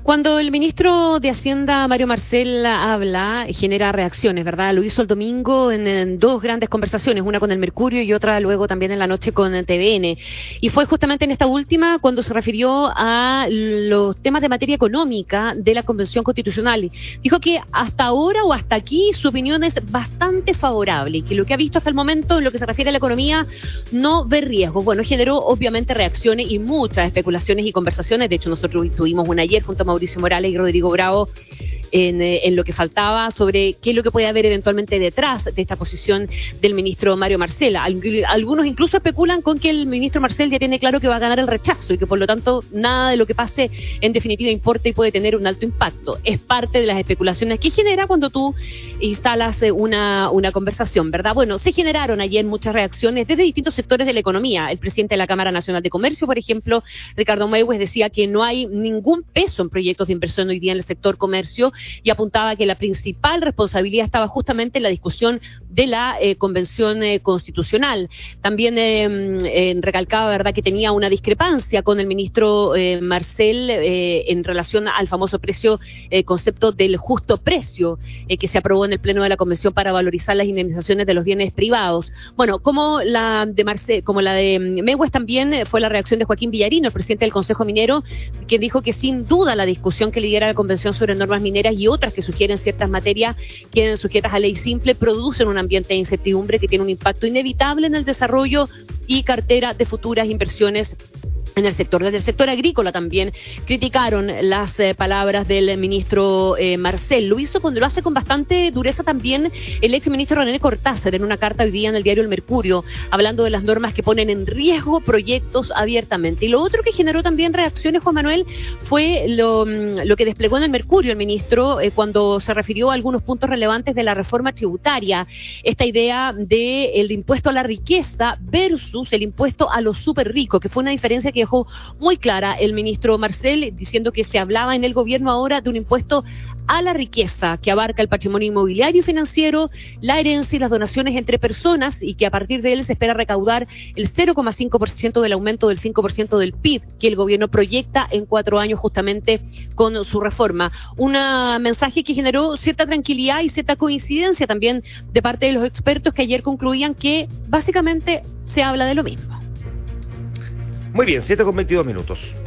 Cuando el ministro de Hacienda, Mario Marcel, habla, genera reacciones, ¿verdad? Lo hizo el domingo en dos grandes conversaciones, una con el Mercurio y otra luego también en la noche con TVN. Y fue justamente en esta última cuando se refirió a los temas de materia económica de la Convención Constitucional. Dijo que hasta ahora o hasta aquí su opinión es bastante favorable y que lo que ha visto hasta el momento en lo que se refiere a la economía no ve riesgos. Bueno, generó obviamente reacciones y muchas especulaciones y conversaciones. De hecho, nosotros tuvimos una ayer junto a Mauricio Morales y Rodrigo Bravo en lo que faltaba sobre qué es lo que puede haber eventualmente detrás de esta posición del ministro Mario Marcel. Algunos incluso especulan con que el ministro Marcel ya tiene claro que va a ganar el rechazo y que por lo tanto nada de lo que pase en definitiva importa y puede tener un alto impacto. Es parte de las especulaciones que genera cuando tú instalas una conversación, ¿verdad? Bueno, se generaron ayer muchas reacciones desde distintos sectores de la economía. El presidente de la Cámara Nacional de Comercio, por ejemplo, Ricardo Meiwes, decía que no hay ningún peso en proyectos de inversión hoy día en el sector comercio y apuntaba que la principal responsabilidad estaba justamente en la discusión de la Convención Constitucional. También recalcaba, ¿verdad?, que tenía una discrepancia con el ministro Marcel en relación al famoso concepto del justo precio que se aprobó en el Pleno de la Convención para valorizar las indemnizaciones de los bienes privados. Bueno, como la de Meiwes también fue la reacción de Joaquín Villarino, el presidente del Consejo Minero, quien dijo que sin duda la discusión que lidera la Convención sobre normas mineras y otras que sugieren ciertas materias queden sujetas a ley simple producen un ambiente de incertidumbre que tiene un impacto inevitable en el desarrollo y cartera de futuras inversiones en el sector. Desde el sector agrícola también criticaron las palabras del ministro Marcel. Lo hace con bastante dureza también el ex ministro René Cortázar en una carta hoy día en el diario El Mercurio, hablando de las normas que ponen en riesgo proyectos abiertamente. Y lo otro que generó también reacciones, Juan Manuel, fue lo que desplegó en el Mercurio el ministro cuando se refirió a algunos puntos relevantes de la reforma tributaria. Esta idea del impuesto a la riqueza versus el impuesto a los súper ricos, que fue una diferencia que dejó muy clara el ministro Marcel, diciendo que se hablaba en el gobierno ahora de un impuesto a la riqueza que abarca el patrimonio inmobiliario y financiero, la herencia y las donaciones entre personas y que a partir de él se espera recaudar el 0,5% del aumento del 5% del PIB que el gobierno proyecta en 4 años justamente con su reforma. Un mensaje que generó cierta tranquilidad y cierta coincidencia también de parte de los expertos que ayer concluían que básicamente se habla de lo mismo. Muy bien, 7:22.